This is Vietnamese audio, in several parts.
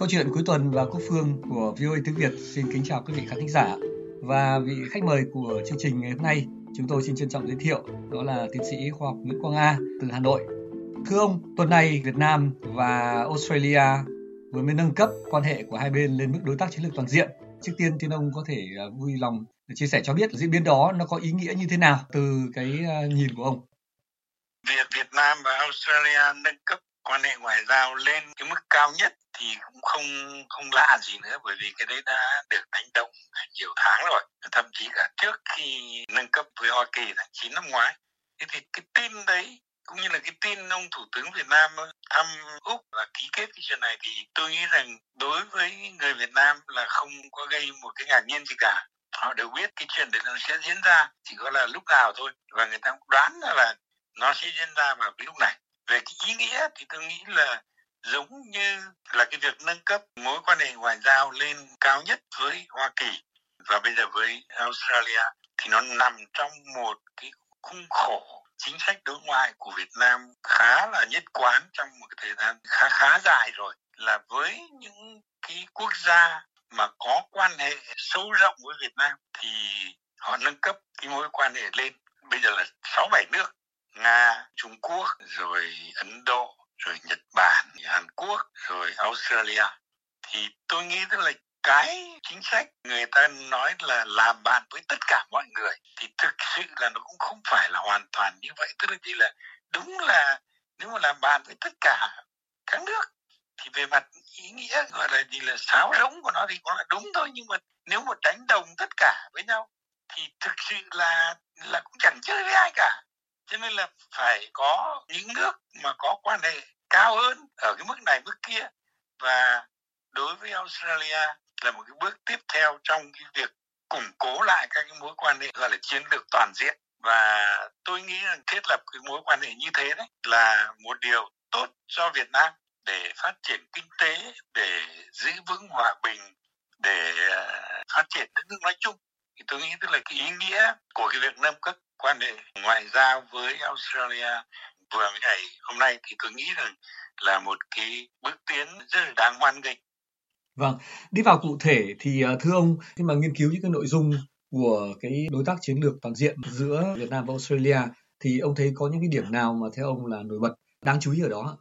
chuyện cuối tuần và Quốc Phương của VOA tiếng Việt xin kính chào quý vị khán thính giả. Và vị khách mời của chương trình ngày hôm nay chúng tôi xin trân trọng giới thiệu, đó là tiến sĩ khoa học Nguyễn Quang A từ Hà Nội. Thưa ông, tuần này Việt Nam và Australia vừa mới nâng cấp quan hệ của hai bên lên mức đối tác chiến lược toàn diện. Trước tiên thì ông có thể vui lòng chia sẻ cho biết diễn biến đó nó có ý nghĩa như thế nào từ cái nhìn của ông. Việc Việt Nam và Australia nâng cấp quan hệ ngoại giao lên cái mức cao nhất thì cũng không lạ gì nữa, bởi vì cái đấy đã được đánh động nhiều tháng rồi, thậm chí cả trước khi nâng cấp với Hoa Kỳ tháng 9 năm ngoái. Thế thì cái tin đấy cũng như là cái tin ông Thủ tướng Việt Nam thăm Úc và ký kết cái chuyện này thì tôi nghĩ rằng đối với người Việt Nam là không có gây một cái ngạc nhiên gì cả. Họ đều biết cái chuyện đấy nó sẽ diễn ra, chỉ có là lúc nào thôi, và người ta cũng đoán là nó sẽ diễn ra vào cái lúc này. Về cái ý nghĩa thì tôi nghĩ là giống như là cái việc nâng cấp mối quan hệ ngoại giao lên cao nhất với Hoa Kỳ và bây giờ với Australia thì nó nằm trong một cái khung khổ chính sách đối ngoại của Việt Nam khá là nhất quán trong một cái thời gian khá dài rồi, là với những cái quốc gia mà có quan hệ sâu rộng với Việt Nam thì họ nâng cấp cái mối quan hệ lên. Bây giờ là 6-7 nước: Nga, Trung Quốc, rồi Ấn Độ, rồi Nhật Bản, Hàn Quốc, rồi Australia. Thì tôi nghĩ tức là cái chính sách người ta nói là làm bạn với tất cả mọi người thì thực sự là nó cũng không phải là hoàn toàn như vậy. Tức là chỉ là đúng là nếu mà làm bạn với tất cả các nước thì về mặt ý nghĩa gọi là gì là sáo rỗng của nó thì cũng là đúng thôi, nhưng mà nếu mà đánh đồng tất cả với nhau thì thực sự là cũng chẳng chơi với ai cả. Cho nên là phải có những nước mà có quan hệ cao hơn ở cái mức này mức kia, và đối với Australia là một cái bước tiếp theo trong cái việc củng cố lại các cái mối quan hệ gọi là chiến lược toàn diện. Và tôi nghĩ rằng thiết lập cái mối quan hệ như thế đấy là một điều tốt cho Việt Nam để phát triển kinh tế, để giữ vững hòa bình, để phát triển đất nước nói chung. Thì tôi nghĩ tức là cái ý nghĩa của cái việc nâng cấp quan hệ ngoại giao với Australia vừa mới ngày hôm nay thì tôi nghĩ rằng là một cái bước tiến rất là đáng hoan nghênh. Vâng, đi vào cụ thể thì thưa ông, khi mà nghiên cứu những cái nội dung của cái đối tác chiến lược toàn diện giữa Việt Nam và Australia thì ông thấy có những cái điểm nào mà theo ông là nổi bật, đáng chú ý ở đó?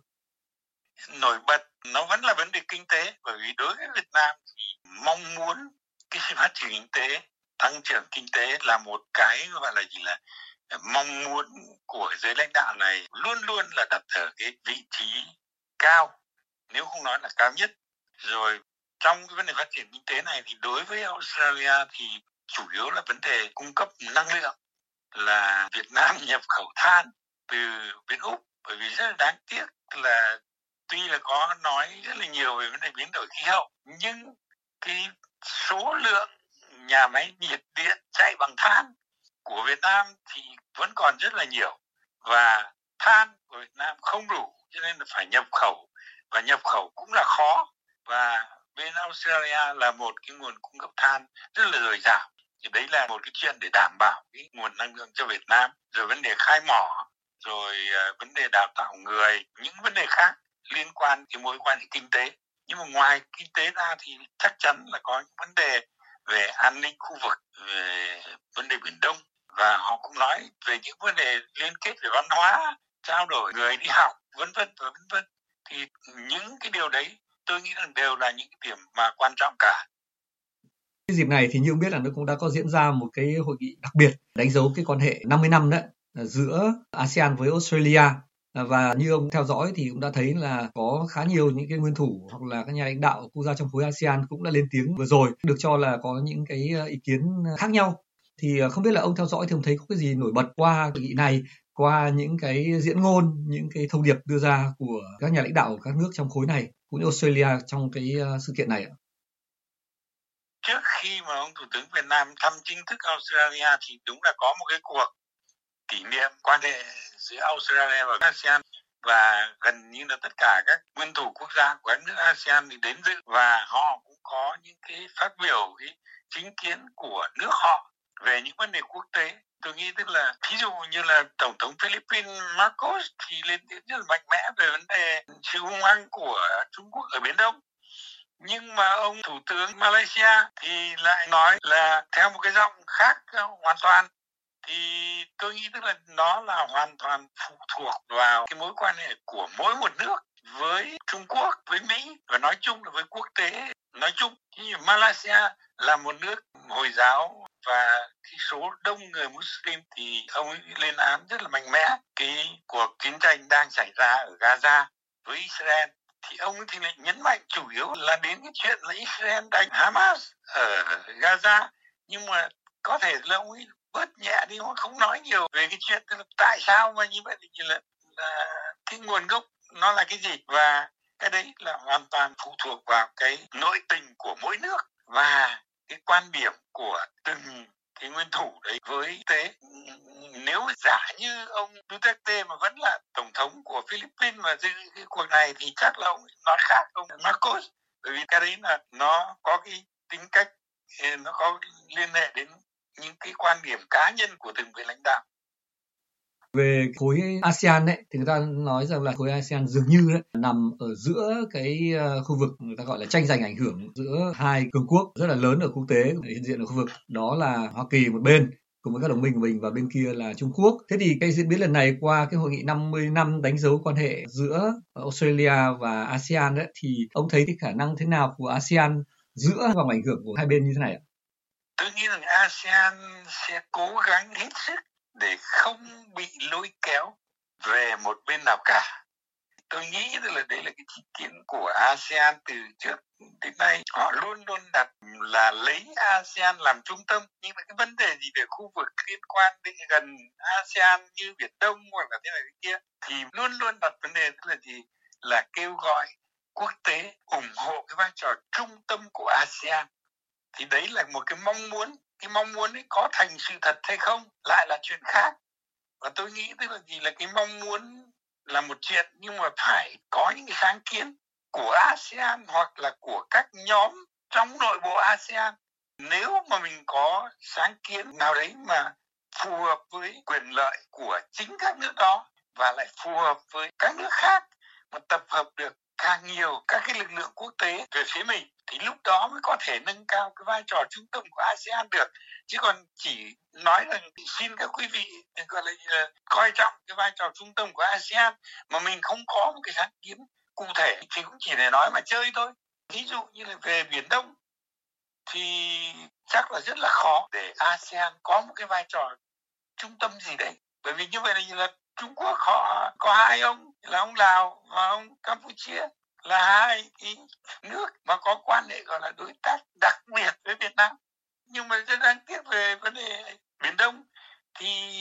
Nổi bật nó vẫn là vấn đề kinh tế, bởi vì đối với Việt Nam thì mong muốn cái sự phát triển kinh tế, tăng trưởng kinh tế là một cái gọi là gì là mong muốn của giới lãnh đạo này luôn luôn là đặt ở cái vị trí cao, nếu không nói là cao nhất. Rồi trong cái vấn đề phát triển kinh tế này thì đối với Australia thì chủ yếu là vấn đề cung cấp năng lượng, là Việt Nam nhập khẩu than từ bên Úc. Bởi vì rất là đáng tiếc là tuy là có nói rất là nhiều về vấn đề biến đổi khí hậu, nhưng cái số lượng nhà máy nhiệt điện chạy bằng than của Việt Nam thì vẫn còn rất là nhiều, và than của Việt Nam không đủ, cho nên là phải nhập khẩu, và nhập khẩu cũng là khó. Và bên Australia là một cái nguồn cung cấp than rất là dồi dào, thì đấy là một cái chuyện để đảm bảo cái nguồn năng lượng cho Việt Nam. Rồi vấn đề khai mỏ, rồi vấn đề đào tạo người, những vấn đề khác liên quan đến mối quan hệ kinh tế. Nhưng mà ngoài kinh tế ra thì chắc chắn là có những vấn đề về an ninh khu vực, về vấn đề Biển Đông, và họ cũng nói về những vấn đề liên kết về văn hóa, trao đổi người đi học, vân vân và vân vân. Thì những cái điều đấy tôi nghĩ rằng đều là những cái điểm mà quan trọng cả. Cái dịp này thì như ông biết là nó cũng đã có diễn ra một cái hội nghị đặc biệt đánh dấu cái quan hệ 50 năm đấy giữa ASEAN với Australia. Và như ông theo dõi thì cũng đã thấy là có khá nhiều những cái nguyên thủ hoặc là các nhà lãnh đạo quốc gia trong khối ASEAN cũng đã lên tiếng vừa rồi, được cho là có những cái ý kiến khác nhau. Thì không biết là ông theo dõi thì ông thấy có cái gì nổi bật qua hội nghị này, qua những cái diễn ngôn, những cái thông điệp đưa ra của các nhà lãnh đạo của các nước trong khối này cũng như Australia trong cái sự kiện này ạ? Trước khi mà ông Thủ tướng Việt Nam thăm chính thức Australia thì đúng là có một cái cuộc kỷ niệm quan hệ giữa Australia và ASEAN, và gần như là tất cả các nguyên thủ quốc gia của các nước ASEAN thì đến dự, và họ cũng có những cái phát biểu cái chính kiến của nước họ về những vấn đề quốc tế. Tôi nghĩ tức là ví dụ như là Tổng thống Philippines Marcos thì lên tiếng rất là mạnh mẽ về vấn đề sự hung hăng của Trung Quốc ở Biển Đông. Nhưng mà ông Thủ tướng Malaysia thì lại nói là theo một cái giọng khác hoàn toàn. Thì tôi nghĩ tức là nó là hoàn toàn phụ thuộc vào cái mối quan hệ của mỗi một nước với Trung Quốc, với Mỹ và nói chung là với quốc tế nói chung. Như Malaysia là một nước Hồi giáo và cái số đông người Muslim thì ông ấy lên án rất là mạnh mẽ cái cuộc chiến tranh đang xảy ra ở Gaza với Israel. Thì ông ấy thì lại nhấn mạnh chủ yếu là đến cái chuyện là Israel đánh Hamas ở Gaza, nhưng mà có thể là ông ấy bớt nhẹ đi, họ không nói nhiều về cái chuyện tại sao mà như vậy, thì là cái nguồn gốc nó là cái gì, và cái đấy là hoàn toàn phụ thuộc vào cái nội tình của mỗi nước và cái quan điểm của từng cái nguyên thủ đấy với tế. Nếu giả như ông Duterte mà vẫn là tổng thống của Philippines mà dự cái cuộc này thì chắc là ông nói khác ông Marcos, bởi vì cái đấy là nó có cái tính cách, nó có liên hệ đến những cái quan điểm cá nhân của từng vị lãnh đạo. Về khối ASEAN ấy, thì người ta nói rằng là khối ASEAN dường như ấy, nằm ở giữa cái khu vực người ta gọi là tranh giành ảnh hưởng giữa hai cường quốc rất là lớn ở quốc tế hiện diện ở khu vực, đó là Hoa Kỳ một bên cùng với các đồng minh của mình và bên kia là Trung Quốc. Thế thì cái diễn biến lần này qua cái hội nghị 50 năm đánh dấu quan hệ giữa Australia và ASEAN ấy, thì ông thấy cái khả năng thế nào của ASEAN giữa vòng ảnh hưởng của hai bên như thế này ạ? Tôi nghĩ rằng ASEAN sẽ cố gắng hết sức để không bị lôi kéo về một bên nào cả. Tôi nghĩ là đấy là cái chính kiến của ASEAN từ trước đến nay. Họ luôn luôn đặt là lấy ASEAN làm trung tâm, nhưng mà cái vấn đề gì về khu vực liên quan đến gần ASEAN như Biển Đông hoặc là thế này thế kia thì luôn luôn đặt vấn đề tức là gì, là kêu gọi quốc tế ủng hộ cái vai trò trung tâm của ASEAN. Thì đấy là một cái mong muốn ấy có thành sự thật hay không lại là chuyện khác. Và tôi nghĩ tức là gì, là cái mong muốn là một chuyện, nhưng mà phải có những cái sáng kiến của ASEAN hoặc là của các nhóm trong nội bộ ASEAN. Nếu mà mình có sáng kiến nào đấy mà phù hợp với quyền lợi của chính các nước đó và lại phù hợp với các nước khác, mà tập hợp được càng nhiều các cái lực lượng quốc tế về phía mình thì lúc đó mới có thể nâng cao cái vai trò trung tâm của ASEAN được. Chứ còn chỉ nói rằng xin các quý vị gọi là coi trọng cái vai trò trung tâm của ASEAN mà mình không có một cái sáng kiến cụ thể thì cũng chỉ để nói mà chơi thôi. Ví dụ như là về Biển Đông thì chắc là rất là khó để ASEAN có một cái vai trò trung tâm gì đấy, bởi vì như vậy là Trung Quốc họ có hai ông là ông Lào và ông Campuchia, là hai cái nước mà có quan hệ gọi là đối tác đặc biệt với Việt Nam. Nhưng mà rất đáng tiếc về vấn đề Biển Đông thì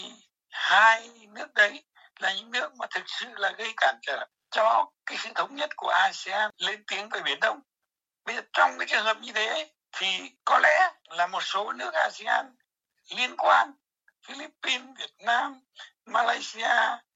hai nước đấy là những nước mà thực sự là gây cản trở cho cái sự thống nhất của ASEAN lên tiếng về Biển Đông. Bây giờ trong cái trường hợp như thế thì có lẽ là một số nước ASEAN liên quan, Philippines, Việt Nam, Malaysia,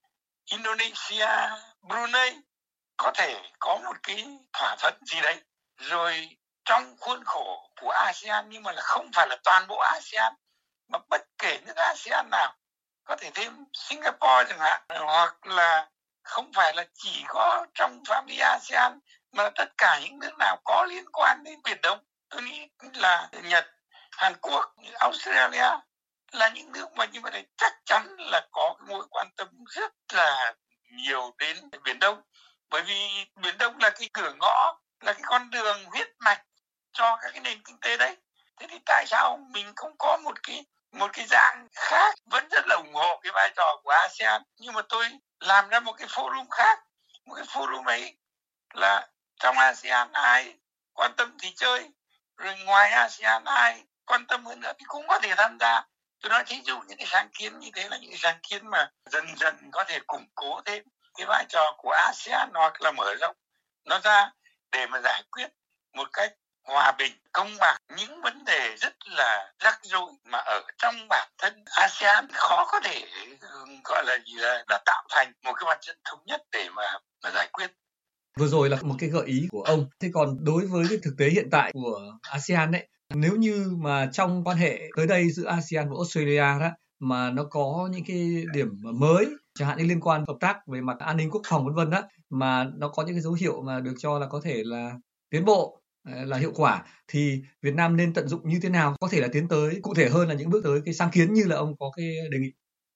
Indonesia, Brunei có thể có một cái thỏa thuận gì đấy rồi trong khuôn khổ của ASEAN, nhưng mà là không phải là toàn bộ ASEAN, mà bất kể nước ASEAN nào, có thể thêm Singapore chẳng hạn, hoặc là không phải là chỉ có trong phạm vi ASEAN mà tất cả những nước nào có liên quan đến Biển Đông. Tôi nghĩ là Nhật, Hàn Quốc, Australia là những nước mà như vậy này chắc chắn là có cái mối quan tâm rất là nhiều đến Biển Đông, bởi vì Biển Đông là cái cửa ngõ, là cái con đường huyết mạch cho các cái nền kinh tế đấy. Thế thì tại sao mình không có một cái dạng khác vẫn rất là ủng hộ cái vai trò của ASEAN, nhưng mà tôi làm ra một cái forum khác, một cái forum ấy là trong ASEAN ai quan tâm thì chơi, rồi ngoài ASEAN ai quan tâm hơn nữa thì cũng có thể tham gia. Tôi nói thí dụ những cái sáng kiến như thế là những cái sáng kiến mà dần dần có thể củng cố thêm cái vai trò của ASEAN hoặc là mở rộng nó ra để mà giải quyết một cách hòa bình, công bằng những vấn đề rất là rắc rối mà ở trong bản thân ASEAN khó có thể gọi là gì là tạo thành một cái mặt trận thống nhất để mà giải quyết. Vừa rồi là một cái gợi ý của ông. Thế còn đối với cái thực tế hiện tại của ASEAN ấy, nếu như mà trong quan hệ tới đây giữa ASEAN và Australia đó mà nó có những cái điểm mới, chẳng hạn như liên quan hợp tác về mặt an ninh quốc phòng vân vân đó, mà nó có những cái dấu hiệu mà được cho là có thể là tiến bộ là hiệu quả thì Việt Nam nên tận dụng như thế nào, có thể là tiến tới cụ thể hơn là những bước tới cái sáng kiến như là ông có cái đề nghị.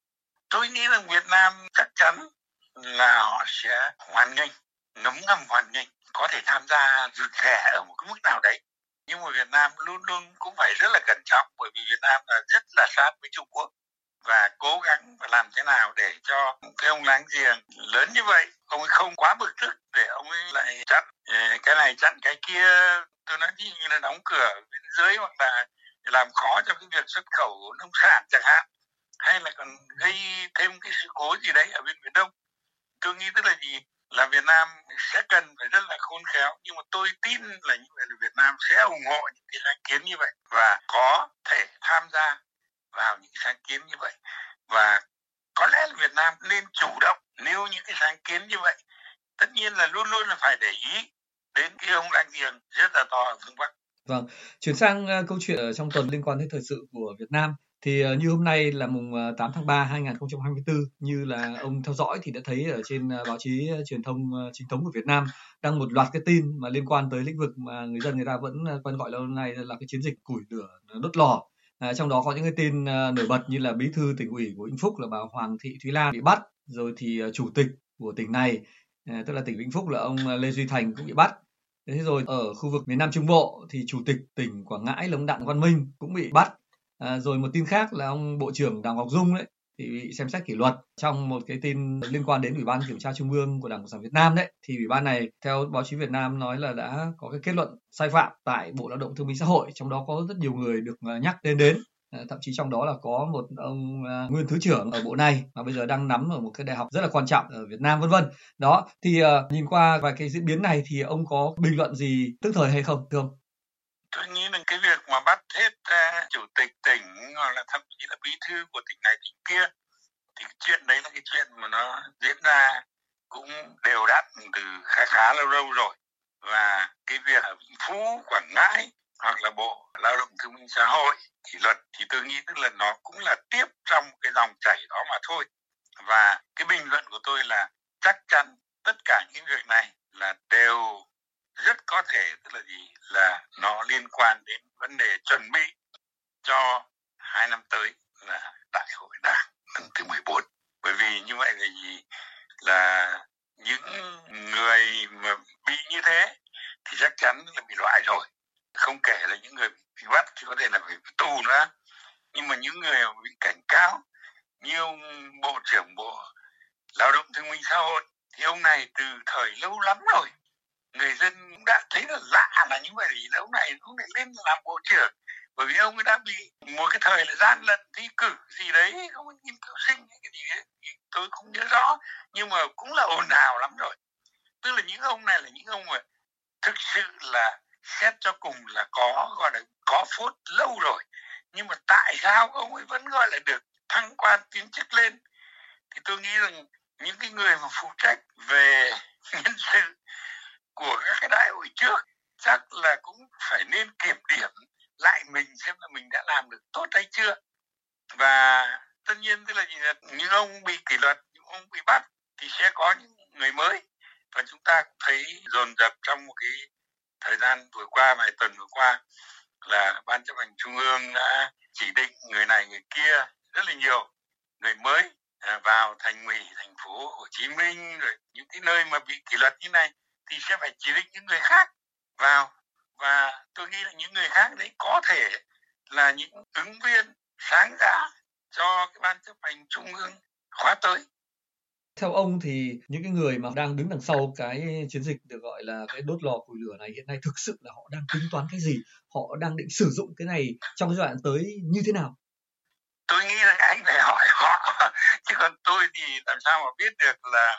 Tôi nghĩ rằng Việt Nam chắc chắn là họ sẽ hoan nghênh, ngấm ngầm hoan nghênh, có thể tham gia rụt rè ở một cái mức nào đấy. Nhưng mà Việt Nam luôn luôn cũng phải rất là cẩn trọng, bởi vì Việt Nam là rất là sát với Trung Quốc và cố gắng làm thế nào để cho cái ông láng giềng lớn như vậy, ông ấy không quá bực tức để ông ấy lại chặn cái này chặn cái kia. Tôi nói ví dụ như là đóng cửa biên giới hoặc là làm khó cho cái việc xuất khẩu nông sản chẳng hạn, hay là còn gây thêm cái sự cố gì đấy ở bên Biển Đông. Tôi nghĩ tức là gì, là Việt Nam sẽ cần phải rất là khôn khéo, nhưng mà tôi tin là như vậy là Việt Nam sẽ ủng hộ những cái sáng kiến như vậy và có thể tham gia vào những sáng kiến như vậy. Và có lẽ là Việt Nam nên chủ động nêu những cái sáng kiến như vậy. Tất nhiên là luôn luôn là phải để ý đến cái ông láng giềng rất là to ở phương Bắc. Vâng, chuyển sang câu chuyện ở trong tuần liên quan đến thời sự của Việt Nam. Thì như hôm nay là mùng 8 tháng 3 2024, như là ông theo dõi thì đã thấy ở trên báo chí truyền thông chính thống của Việt Nam đăng một loạt cái tin mà liên quan tới lĩnh vực mà người dân người ta vẫn quen gọi lâu nay là cái chiến dịch củi lửa đốt lò. Trong đó có những cái tin nổi bật như là bí thư tỉnh ủy của Vĩnh Phúc là bà Hoàng Thị Thúy Lan bị bắt, rồi thì chủ tịch của tỉnh này, tức là tỉnh Vĩnh Phúc là ông Lê Duy Thành cũng bị bắt. Thế rồi ở khu vực miền Nam Trung Bộ thì chủ tịch tỉnh Quảng Ngãi là ông Đặng Văn Minh cũng bị bắt. Rồi một tin khác là ông Bộ trưởng Đào Ngọc Dung đấy thì bị xem xét kỷ luật trong một cái tin liên quan đến Ủy ban Kiểm tra Trung ương của Đảng Cộng sản Việt Nam đấy. Thì ủy ban này theo báo chí Việt Nam nói là đã có cái kết luận sai phạm tại Bộ Lao động Thương binh Xã hội, trong đó có rất nhiều người được nhắc tên đến. Thậm chí trong đó là có một ông nguyên thứ trưởng ở bộ này mà bây giờ đang nắm ở một cái đại học rất là quan trọng ở Việt Nam, vân vân. Đó thì nhìn qua vài cái diễn biến này thì ông có bình luận gì tức thời hay không, thưa ông? Tôi nghĩ là cái việc mà bắt hết chủ tịch tỉnh hoặc là thậm chí là bí thư của tỉnh này tỉnh kia thì cái chuyện đấy là cái chuyện mà nó diễn ra cũng đều đặn từ khá khá lâu lâu rồi. Và cái việc ở Vĩnh Phú, Quảng Ngãi hoặc là Bộ Lao động Thương binh Xã hội kỷ luật thì tôi nghĩ tức là nó cũng là tiếp trong cái dòng chảy đó mà thôi. Và cái bình luận của tôi là chắc chắn tất cả những việc này là đều rất có thể tức là gì, là nó liên quan đến vấn đề chuẩn bị cho 2 năm tới là Đại hội Đảng lần thứ 14. Bởi vì như vậy là gì, là những người mà bị như thế thì chắc chắn là bị loại rồi. Không kể là những người bị bắt thì có thể là phải tù nữa. Nhưng mà những người bị cảnh cáo như ông Bộ trưởng Bộ Lao động Thương binh Xã hội thì ông này từ thời lâu lắm rồi, người dân cũng đã thấy là lạ là như vậy, thì ông này lên làm bộ trưởng bởi vì ông ấy đã bị một cái thời là gian lận thi cử gì đấy, không nghiên cứu sinh cái gì đấy tôi không nhớ rõ, nhưng mà cũng là ồn ào lắm rồi. Tức là những ông này là những ông mà thực sự là xét cho cùng là có gọi là có phốt lâu rồi, nhưng mà tại sao ông ấy vẫn gọi là được thăng quan tiến chức lên? Thì tôi nghĩ rằng những cái người mà phụ trách về nhân sự của các cái đại hội trước chắc là cũng phải nên kiểm điểm lại mình xem là mình đã làm được tốt hay chưa. Và tất nhiên tức là những ông bị kỷ luật, những ông bị bắt thì sẽ có những người mới, và chúng ta cũng thấy dồn dập trong một cái thời gian vừa qua, vài tuần vừa qua, là Ban chấp hành Trung ương đã chỉ định người này người kia, rất là nhiều người mới vào Thành ủy thành phố Hồ Chí Minh, rồi những cái nơi mà bị kỷ luật như này thì sẽ phải chỉ định những người khác vào. Và tôi nghĩ là những người khác đấy có thể là những ứng viên sáng giá cho cái Ban chấp hành Trung ương khóa tới. Theo ông thì những cái người mà đang đứng đằng sau cái chiến dịch được gọi là cái đốt lò củi lửa này hiện nay thực sự là họ đang tính toán cái gì? Họ đang định sử dụng cái này trong cái giai đoạn tới như thế nào? Tôi nghĩ là anh phải hỏi họ, chứ còn tôi thì làm sao mà biết được là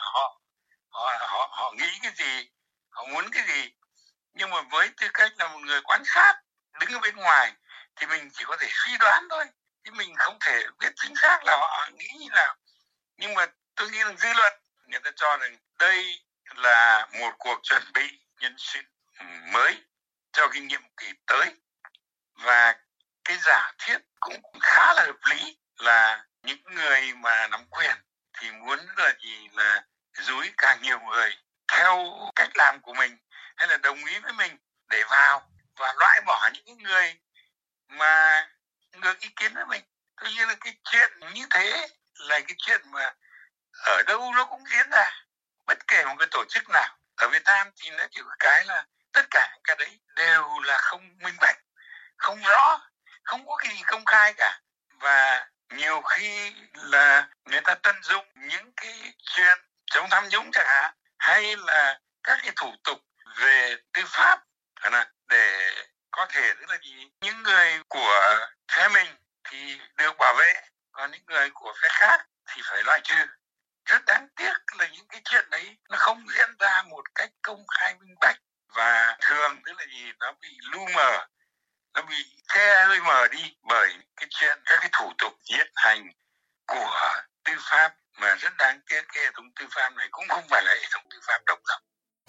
họ nghĩ cái gì, họ muốn cái gì. Nhưng mà với tư cách là một người quan sát đứng ở bên ngoài thì mình chỉ có thể suy đoán thôi, chứ mình không thể biết chính xác là họ nghĩ như nào. Nhưng mà tôi nghĩ là dư luận người ta cho rằng đây là một cuộc chuẩn bị nhân sự mới cho cái nhiệm kỳ tới. Và cái giả thiết cũng khá là hợp lý là những người mà nắm quyền thì muốn là gì, là dúi càng nhiều người theo cách làm của mình hay là đồng ý với mình để vào và loại bỏ những người mà ngược ý kiến với mình. Tuy nhiên là cái chuyện như thế là cái chuyện mà ở đâu nó cũng diễn ra, bất kể một cái tổ chức nào. Ở Việt Nam thì nó chỉ có cái là tất cả cái đấy đều là không minh bạch, không rõ, không có cái gì công khai cả. Và nhiều khi là người ta tận dụng những cái chuyện chống tham nhũng chẳng hạn, hay là các cái thủ tục về tư pháp để có thể tức là gì, những người của phe mình thì được bảo vệ, còn những người của phe khác thì phải loại trừ. Rất đáng tiếc là những cái chuyện đấy nó không diễn ra một cách công khai minh bạch, và thường tức là gì, nó bị lu mờ, nó bị che hơi mờ đi bởi cái chuyện các cái thủ tục hiện hành của tư pháp, mà rất đáng tiếc cái hệ thống tư pháp này cũng không phải là hệ thống tư pháp độc lập.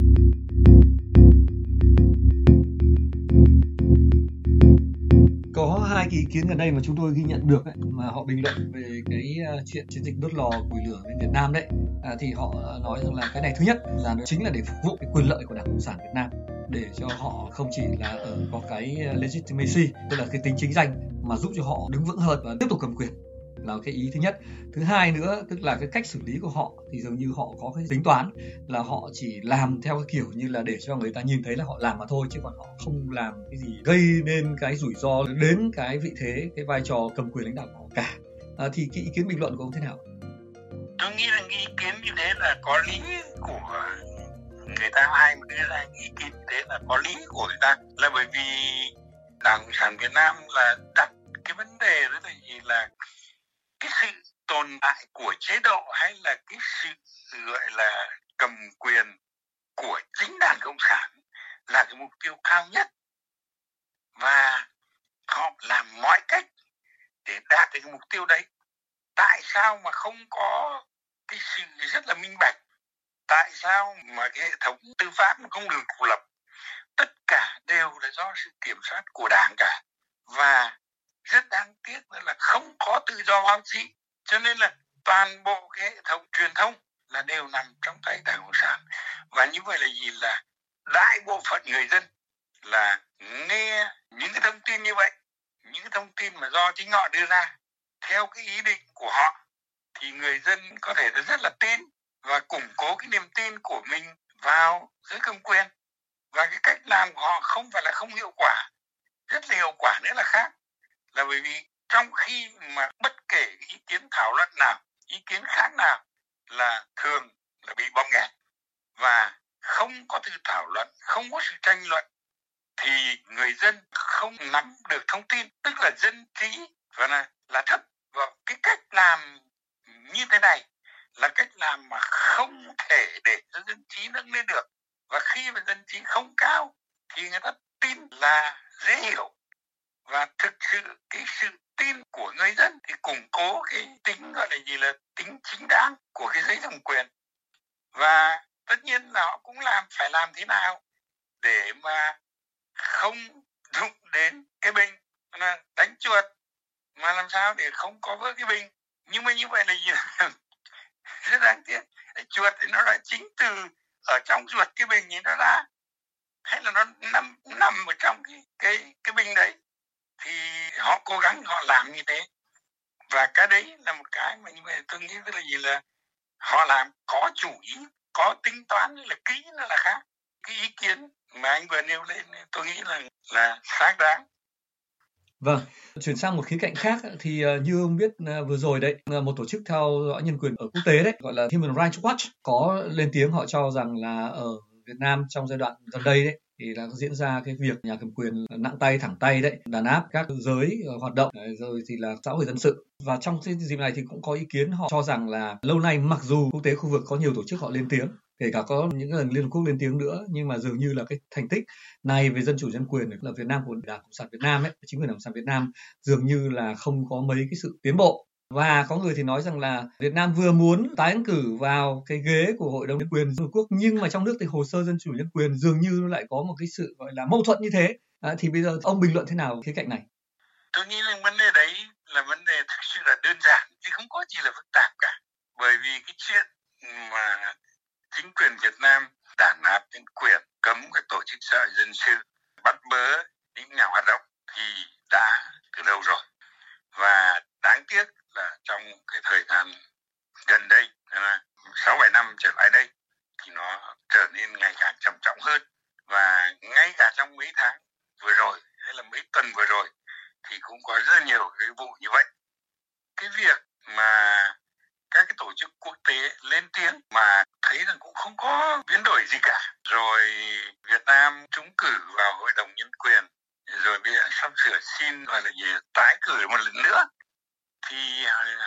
Có hai cái ý kiến gần đây mà chúng tôi ghi nhận được ấy, mà họ bình luận về cái chuyện chiến dịch đốt lò củi lửa bên Việt Nam đấy, thì họ nói rằng là cái này thứ nhất là nó chính là để phục vụ cái quyền lợi của Đảng Cộng sản Việt Nam, để cho họ không chỉ là có cái legitimacy, tức là cái tính chính danh, mà giúp cho họ đứng vững hơn và tiếp tục cầm quyền, là cái ý thứ nhất. Thứ hai nữa, tức là cái cách xử lý của họ thì dường như họ có cái tính toán là họ chỉ làm theo cái kiểu như là để cho người ta nhìn thấy là họ làm mà thôi, chứ còn họ không làm cái gì gây nên cái rủi ro đến cái vị thế, cái vai trò cầm quyền lãnh đạo của họ cả. Thì cái ý kiến bình luận của ông thế nào? Tôi nghĩ là ý kiến như thế là có lý của người ta, ai mà đưa ra ý kiến như thế là có lý của người ta, là bởi vì Đảng Cộng sản Việt Nam là đặt cái vấn đề đó là gì, là cái sự tồn tại của chế độ hay là cái sự gọi là cầm quyền của chính Đảng Cộng sản là cái mục tiêu cao nhất, và họ làm mọi cách để đạt được cái mục tiêu đấy. Tại sao mà không có cái sự rất là minh bạch? Tại sao mà cái hệ thống tư pháp không được độc lập? Tất cả đều là do sự kiểm soát của Đảng cả. Và rất đáng tiếc là không có tự do báo chí. Cho nên là toàn bộ cái hệ thống truyền thông là đều nằm trong tay Đảng Cộng sản. Và như vậy là gì, là đại bộ phận người dân là nghe những cái thông tin như vậy, những cái thông tin mà do chính họ đưa ra theo cái ý định của họ, thì người dân có thể rất là tin và củng cố cái niềm tin của mình vào giới cầm quyền. Và cái cách làm của họ không phải là không hiệu quả, rất là hiệu quả nữa là khác, là bởi vì trong khi mà bất kể ý kiến thảo luận nào, ý kiến khác nào là thường là bị bóp nghẹt và không có sự thảo luận, không có sự tranh luận, thì người dân không nắm được thông tin, tức là dân trí và là thấp. Và cái cách làm như thế này là cách làm mà không thể để cho dân trí nâng lên được. Và khi mà dân trí không cao thì người ta tin là dễ hiểu, và thực sự cái sự tin của người dân thì củng cố cái tính gọi là gì, là tính chính đáng của cái giới cầm quyền. Và tất nhiên là họ cũng phải làm thế nào để mà không đụng đến cái bình, là đánh chuột mà làm sao để không có vỡ cái bình. Nhưng mà như vậy là gì? Rất đáng tiếc, chuột thì nó là chính từ ở trong ruột cái bình thì nó ra, hay là nó nằm ở trong cái bình đấy, thì họ cố gắng họ làm như thế. Và cái đấy là một cái mà như vậy tôi nghĩ tức là gì, là họ làm có chủ ý, có tính toán, là kỹ, nó là khác. Cái ý kiến mà anh vừa nêu lên tôi nghĩ là xác đáng. Vâng, chuyển sang một khía cạnh khác thì như ông biết vừa rồi đấy, một tổ chức theo dõi nhân quyền ở quốc tế đấy, gọi là Human Rights Watch, có lên tiếng họ cho rằng là ở Việt Nam trong giai đoạn gần đây đấy thì là diễn ra cái việc nhà cầm quyền nặng tay thẳng tay đấy, đàn áp các giới hoạt động, rồi thì là xã hội dân sự. Và trong cái dịp này thì cũng có ý kiến họ cho rằng là lâu nay mặc dù quốc tế khu vực có nhiều tổ chức họ lên tiếng, kể cả có những lần Liên Hợp Quốc lên tiếng nữa, nhưng mà dường như là cái thành tích này về dân chủ nhân quyền là Việt Nam của Đảng Cộng sản Việt Nam ấy, chính quyền Đảng Cộng sản Việt Nam dường như là không có mấy cái sự tiến bộ. Và có người thì nói rằng là Việt Nam vừa muốn tái ứng cử vào cái ghế của Hội đồng Nhân quyền Liên Hợp Quốc, nhưng mà trong nước thì hồ sơ dân chủ nhân quyền dường như lại có một cái sự gọi là mâu thuẫn như thế. Thì bây giờ ông bình luận thế nào khía cạnh này? Tôi nghĩ là vấn đề đấy là vấn đề thực sự là đơn giản, chứ không có gì là phức tạp cả. Bởi vì cái chuyện mà chính quyền Việt Nam đàn áp nhân quyền, cấm các tổ chức xã hội dân sự, bắt bớ những nhà hoạt động thì đã từ lâu rồi. Và đáng tiếc là trong cái thời gian gần đây, 6-7 năm trở lại đây, thì nó trở nên ngày càng trầm trọng hơn. Và ngay cả trong mấy tháng vừa rồi hay là mấy tuần vừa rồi thì cũng có rất nhiều cái vụ như vậy. Cái việc mà các cái tổ chức quốc tế lên tiếng mà thấy rằng cũng không có biến đổi gì cả. Rồi Việt Nam trúng cử vào Hội đồng Nhân quyền, rồi bây giờ sắp sửa xin gọi là gì, tái cử một lần nữa. Thì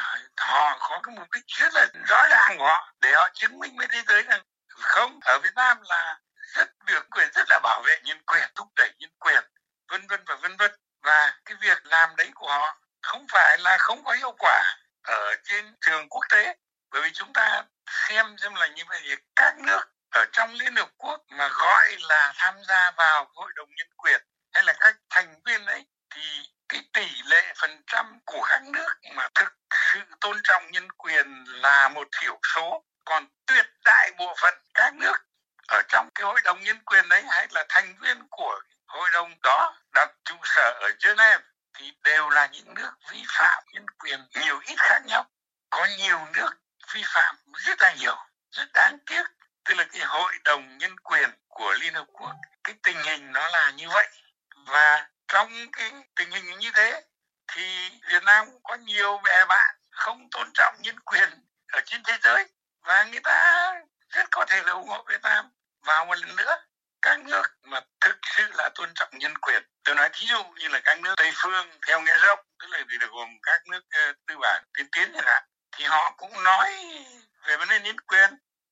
họ có cái mục đích rất là rõ ràng của họ để họ chứng minh với thế giới rằng không, ở Việt Nam là rất được quyền, rất là bảo vệ nhân quyền, thúc đẩy nhân quyền, vân vân và vân vân. Và cái việc làm đấy của họ không phải là không có hiệu quả ở trên trường quốc tế, bởi vì chúng ta xem là như vậy thì các nước ở trong Liên Hợp Quốc mà gọi là tham gia vào Hội đồng Nhân quyền hay là các thành viên ấy thì cái tỷ lệ phần trăm của các nước mà thực sự tôn trọng nhân quyền là một thiểu số, còn tuyệt đại bộ phận các nước ở trong cái Hội đồng Nhân quyền đấy hay là thành viên của hội đồng đó đặt trụ sở ở Geneva thì đều là những nước vi phạm nhân quyền nhiều ít khác nhau. Có nhiều nước vi phạm rất là nhiều, rất đáng tiếc. Tức là cái Hội đồng Nhân quyền của Liên Hợp Quốc, cái tình hình nó là như vậy. Và trong cái tình hình như thế thì Việt Nam cũng có nhiều bè bạn không tôn trọng nhân quyền ở trên thế giới, và người ta rất có thể là ủng hộ Việt Nam vào một lần nữa. Các nước mà thực sự là tôn trọng nhân quyền, tôi nói thí dụ như là các nước Tây phương theo nghĩa rộng, tức là gồm các nước tư bản tiên tiến chẳng hạn, thì họ cũng nói về vấn đề nhân quyền.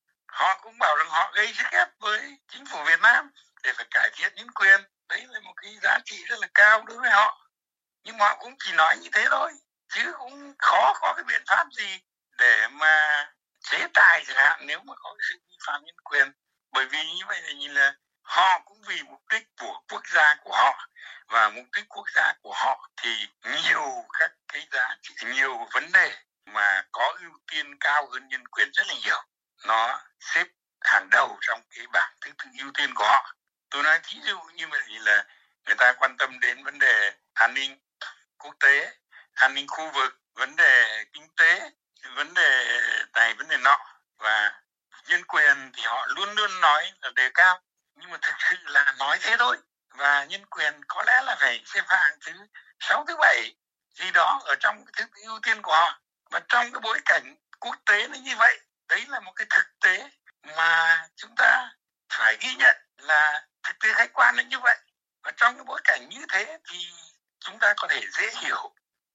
Họ cũng bảo rằng họ gây sức ép với chính phủ Việt Nam để phải cải thiện nhân quyền. Đấy là một cái giá trị rất là cao đối với họ. Nhưng mà họ cũng chỉ nói như thế thôi, chứ cũng khó có cái biện pháp gì để mà chế tài chẳng hạn nếu mà có sự vi phạm nhân quyền. Bởi vì như vậy là nhìn là họ cũng vì mục đích của quốc gia của họ, và mục đích quốc gia của họ thì nhiều các cái giá trị, nhiều vấn đề mà có ưu tiên cao hơn nhân quyền rất là nhiều. Nó xếp hàng đầu trong cái bảng thứ tự ưu tiên của họ. Tôi nói thí dụ như vậy là người ta quan tâm đến vấn đề an ninh quốc tế, an ninh khu vực, vấn đề kinh tế, vấn đề này, vấn đề nọ, và nhân quyền thì họ luôn luôn nói là đề cao, nhưng mà thực sự là nói thế thôi. Và nhân quyền có lẽ là phải xếp hạng thứ 6, thứ 7 gì đó ở trong cái thứ ưu tiên của họ. Và trong cái bối cảnh quốc tế nó như vậy, đấy là một cái thực tế mà chúng ta phải ghi nhận là thực tế khách quan là như vậy. Và trong cái bối cảnh như thế thì chúng ta có thể dễ hiểu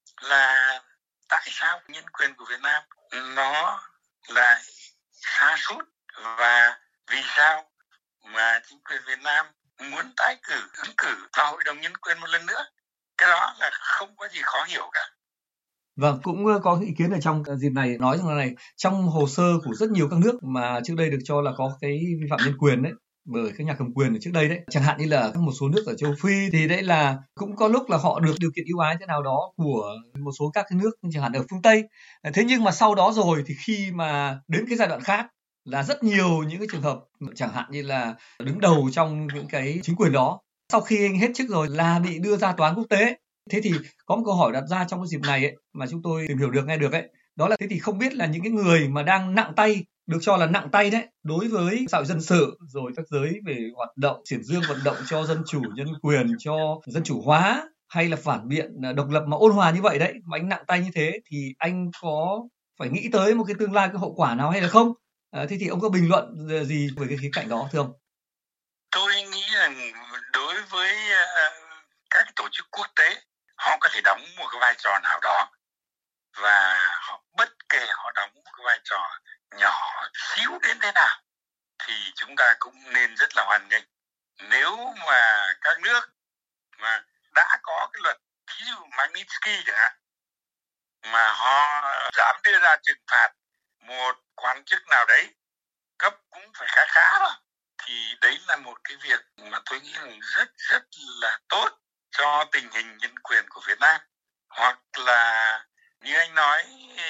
là tại sao nhân quyền của Việt Nam nó lại sa sút, và vì sao mà chính quyền Việt Nam muốn tái ứng cử vào Hội đồng Nhân quyền một lần nữa. Cái đó là không có gì khó hiểu cả. Vâng, cũng có ý kiến ở trong dịp này nói rằng là này, trong hồ sơ của rất nhiều các nước mà trước đây được cho là có cái vi phạm nhân quyền đấy bởi các nhà cầm quyền ở trước đây đấy, chẳng hạn như là một số nước ở châu Phi, thì đấy là cũng có lúc là họ được điều kiện ưu ái thế nào đó của một số các cái nước chẳng hạn ở phương Tây. Thế nhưng mà sau đó rồi thì khi mà đến cái giai đoạn khác là rất nhiều những cái trường hợp chẳng hạn như là đứng đầu trong những cái chính quyền đó, sau khi anh hết chức rồi là bị đưa ra tòa án quốc tế. Thế thì có một câu hỏi đặt ra trong cái dịp này ấy, mà chúng tôi tìm hiểu được, nghe được ấy, đó là thế thì không biết là những cái người mà đang nặng tay, được cho là nặng tay đấy, đối với xã hội dân sự, rồi các giới về hoạt động, xiển dương vận động cho dân chủ, nhân quyền, cho dân chủ hóa, hay là phản biện độc lập mà ôn hòa như vậy đấy, mà anh nặng tay như thế thì anh có phải nghĩ tới một cái tương lai, cái hậu quả nào hay là không? Thế thì ông có bình luận gì về cái khía cạnh đó thưa ông? Tôi nghĩ rằng đối với các tổ chức quốc tế, họ có thể đóng một cái vai trò nào đó, và bất kể họ đóng một cái vai trò nhỏ xíu đến thế nào thì chúng ta cũng nên rất là hoan nghênh. Nếu mà các nước mà đã có cái luật, ví dụ Magnitsky chẳng hạn, mà họ dám đưa ra trừng phạt một quan chức nào đấy cấp cũng phải khá khá đó, thì đấy là một cái việc mà tôi nghĩ là rất rất là tốt cho tình hình nhân quyền của Việt Nam. Hoặc là như anh nói,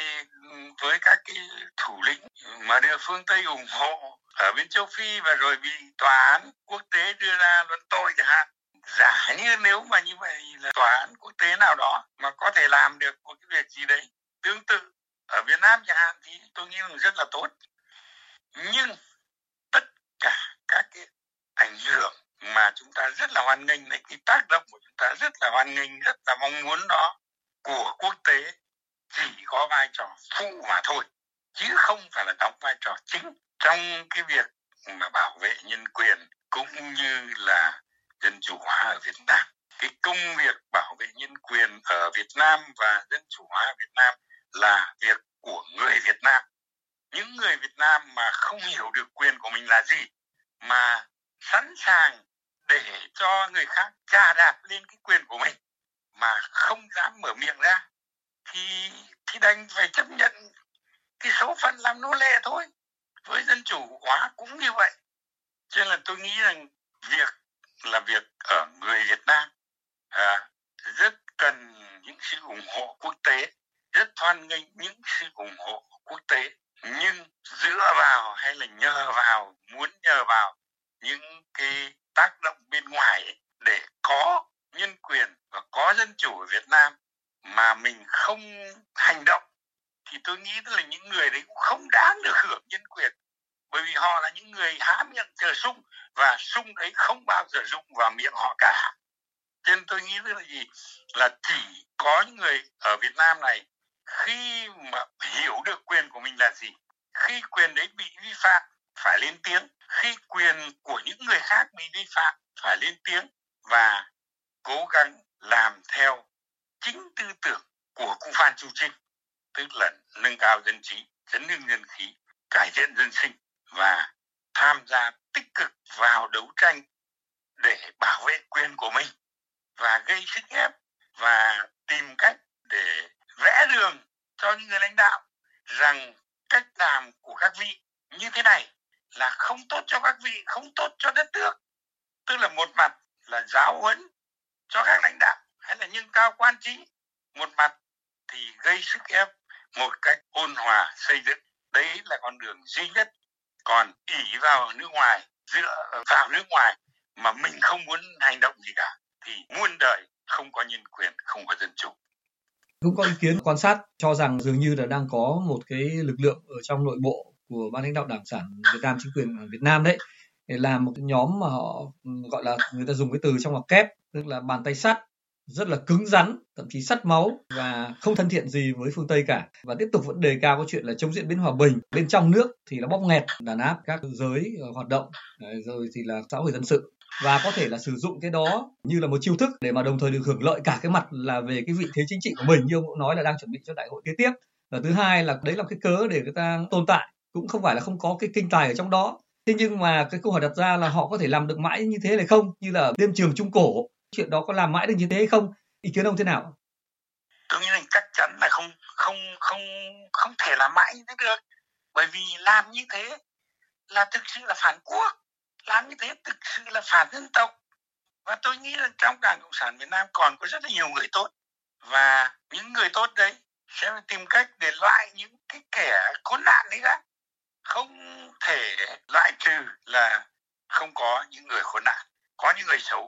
với các cái thủ lĩnh mà được phương Tây ủng hộ ở bên châu Phi và rồi bị tòa án quốc tế đưa ra luận tội chẳng hạn, giả như nếu mà như vậy là tòa án quốc tế nào đó mà có thể làm được một cái việc gì đấy tương tự ở Việt Nam chẳng hạn thì tôi nghĩ là rất là tốt. Nhưng tất cả các cái ảnh hưởng mà chúng ta rất là hoan nghênh này, cái tác động của chúng ta rất là hoan nghênh, rất là mong muốn đó của quốc tế chỉ có vai trò phụ mà thôi, chứ không phải là đóng vai trò chính trong cái việc mà bảo vệ nhân quyền cũng như là dân chủ hóa ở Việt Nam. Cái công việc bảo vệ nhân quyền ở Việt Nam và dân chủ hóa ở Việt Nam là việc của người Việt Nam. Những người Việt Nam mà không hiểu được quyền của mình là gì, mà sẵn sàng để cho người khác chà đạp lên cái quyền của mình mà không dám mở miệng ra, thì đành phải chấp nhận cái số phận làm nô lệ thôi. Với dân chủ hóa cũng như vậy. Cho nên là tôi nghĩ rằng việc là việc ở người Việt Nam rất cần những sự ủng hộ quốc tế, rất hoan nghênh những sự ủng hộ quốc tế, nhưng dựa vào hay là muốn nhờ vào những cái tác động bên ngoài ấy, để có nhân quyền và có dân chủ ở Việt Nam mà mình không hành động, thì tôi nghĩ là những người đấy cũng không đáng được hưởng nhân quyền, bởi vì họ là những người há miệng chờ sung, và sung đấy không bao giờ rụng vào miệng họ cả. Cho nên tôi nghĩ là chỉ có những người ở Việt Nam này khi mà hiểu được quyền của mình là gì, khi quyền đấy bị vi phạm phải lên tiếng, khi quyền của những người khác bị vi phạm phải lên tiếng và cố gắng làm theo chính tư tưởng của cụ Phan Chu Trinh, tức là nâng cao dân trí, chấn hưng dân khí, cải thiện dân sinh và tham gia tích cực vào đấu tranh để bảo vệ quyền của mình và gây sức ép và tìm cách để vẽ đường cho những người lãnh đạo rằng cách làm của các vị như thế này là không tốt cho các vị, không tốt cho đất nước. Tức là một mặt là giáo huấn cho các lãnh đạo hay là nâng cao quan trí, một mặt thì gây sức ép một cách ôn hòa xây dựng. Đấy là con đường duy nhất. Còn ỷ vào nước ngoài, dựa vào nước ngoài mà mình không muốn hành động gì cả thì muôn đời không có nhân quyền, không có dân chủ. Cũng có ý kiến quan sát cho rằng dường như là đang có một cái lực lượng ở trong nội bộ của ban lãnh đạo Đảng Cộng sản Việt Nam, chính quyền Việt Nam đấy, để làm một cái nhóm mà họ gọi là, người ta dùng cái từ trong ngoặc kép, tức là bàn tay sắt, rất là cứng rắn, thậm chí sắt máu và không thân thiện gì với phương Tây cả, và tiếp tục vẫn đề cao cái chuyện là chống diễn biến hòa bình. Bên trong nước thì là bóp nghẹt, đàn áp các giới hoạt động, rồi thì là xã hội dân sự, và có thể là sử dụng cái đó như là một chiêu thức để mà đồng thời được hưởng lợi cả cái mặt là về cái vị thế chính trị của mình, như ông cũng nói là đang chuẩn bị cho đại hội kế tiếp. Và thứ hai là đấy là cái cớ để người ta tồn tại, cũng không phải là không có cái kinh tài ở trong đó. Thế nhưng mà cái câu hỏi đặt ra là họ có thể làm được mãi như thế hay không, như là đêm trường Trung Cổ, chuyện đó có làm mãi được như thế hay không? Ý kiến ông thế nào? Tôi nghĩ là chắc chắn là không thể làm mãi như thế được, bởi vì làm như thế là thực sự là phản quốc, làm như thế thực sự là phản dân tộc. Và tôi nghĩ là trong Đảng Cộng sản Việt Nam còn có rất là nhiều người tốt, và những người tốt đấy sẽ tìm cách để loại những cái kẻ khốn nạn đấy ra. Không thể loại trừ là không có những người khốn nạn, có những người xấu.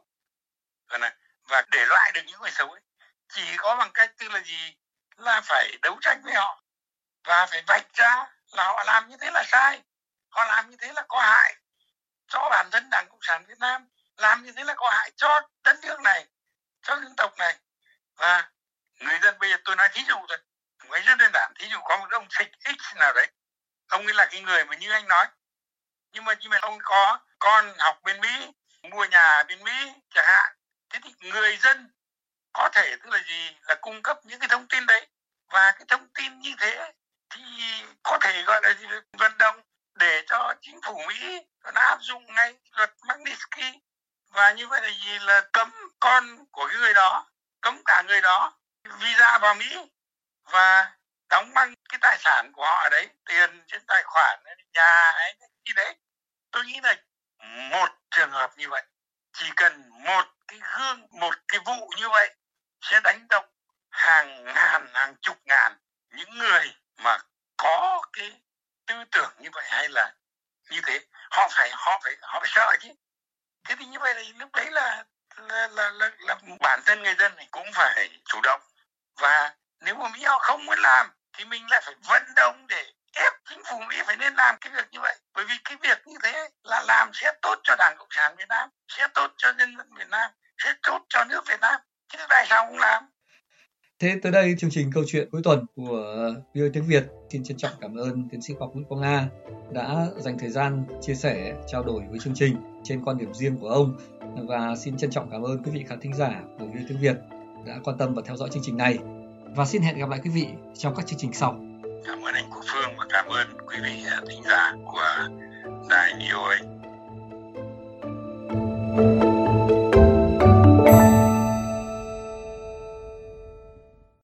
Và để loại được những người xấu ấy, chỉ có bằng cách tức là gì? Là phải đấu tranh với họ và phải vạch ra là họ làm như thế là sai, họ làm như thế là có hại cho bản thân Đảng Cộng sản Việt Nam, làm như thế là có hại cho đất nước này, cho dân tộc này. Và người dân bây giờ tôi nói thí dụ thôi, một cái rất đơn giản, thí dụ có một ông Thịch X nào đấy, ông ấy là cái người mà như anh nói, nhưng mà ông có con học bên Mỹ, mua nhà bên Mỹ chẳng hạn, thế thì người dân có thể tức là gì, là cung cấp những cái thông tin đấy, và cái thông tin như thế thì có thể gọi là gì, vận động để cho chính phủ Mỹ nó áp dụng ngay luật Magnitsky, và như vậy là gì, là cấm con của cái người đó, cấm cả người đó visa vào Mỹ, và đóng băng cái tài sản của họ ở đấy, tiền trên tài khoản, nhà hay gì đấy. Tôi nghĩ là một trường hợp như vậy, chỉ cần một cái vụ như vậy sẽ đánh động hàng ngàn, hàng chục ngàn những người mà có cái tư tưởng như vậy, hay là như thế họ phải sợ chứ. Thế thì như vậy là lúc đấy là là bản thân người dân thì cũng phải chủ động, và nếu mà Mỹ họ không muốn làm thì mình lại phải vận động để ép chính phủ Mỹ phải nên làm cái việc như vậy, bởi vì cái việc như thế là làm sẽ tốt cho Đảng Cộng sản Việt Nam, sẽ tốt cho nhân dân Việt Nam, sẽ tốt cho nước Việt Nam, chứ tại sao không làm? Thế tới đây chương trình câu chuyện cuối tuần của VOA tiếng Việt xin trân trọng cảm ơn tiến sĩ khoa học Nguyễn Quang Nga đã dành thời gian chia sẻ, trao đổi với chương trình trên quan điểm riêng của ông, và xin trân trọng cảm ơn quý vị khán thính giả của VOA tiếng Việt đã quan tâm và theo dõi chương trình này, và xin hẹn gặp lại quý vị trong các chương trình sau. Cảm ơn anh Quốc Phương và cảm ơn quý vị thính giả của đài VOA.